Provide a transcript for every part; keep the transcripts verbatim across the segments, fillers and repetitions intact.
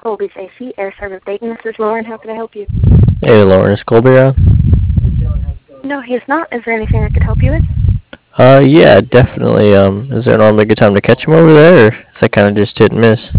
Colby's A C, Air Service Dayton. This is Lauren. How can I help you? Hey, Lauren, is Colby around? No, he is not. Is there anything I could help you with? Uh, yeah, definitely. Um, is there normally a good time to catch him over there, or is that kind of just hit and miss?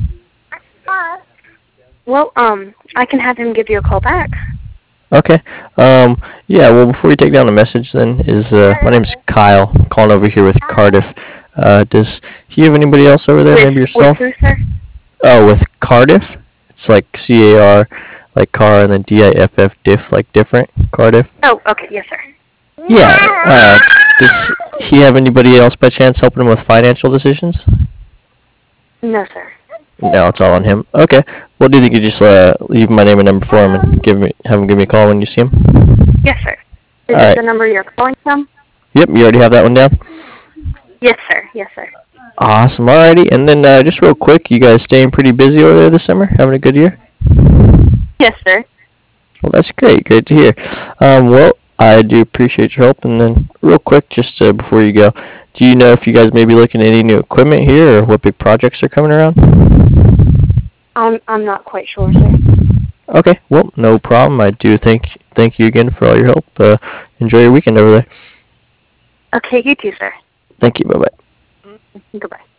Well, um, I can have him give you a call back. Okay. Um, yeah. Well, before you take down the message, then is uh, my name's Kyle, calling over here with Cardiff. Uh, does he have anybody else over there? With, Maybe with yourself? who, sir? Oh, with Cardiff. It's like C A R, like car, and then D I F F, diff, like different. Cardiff. Oh, okay. Yes, sir. Yeah. Uh, does he have anybody else by chance helping him with financial decisions? No, sir. No, it's all on him. Okay. Well, do you think you just uh, leave my name and number for him and give me have him give me a call when you see him? Yes, sir. Is All this right. the number you're calling from? Yep. You already have that one down. Yes, sir. Yes, sir. Awesome. Alrighty. And then uh, just real quick, you guys staying pretty busy over there this summer? Having a good year? Yes, sir. Well, that's great. Great to hear. Um, well, I do appreciate your help. And then real quick, just uh, before you go, do you know if you guys may be looking at any new equipment here or what big projects are coming around? I'm I'm not quite sure, sir. Okay. Well, no problem. I do thank thank you again for all your help. Uh, enjoy your weekend over there. Okay, you too, sir. Thank you. Bye bye. Goodbye.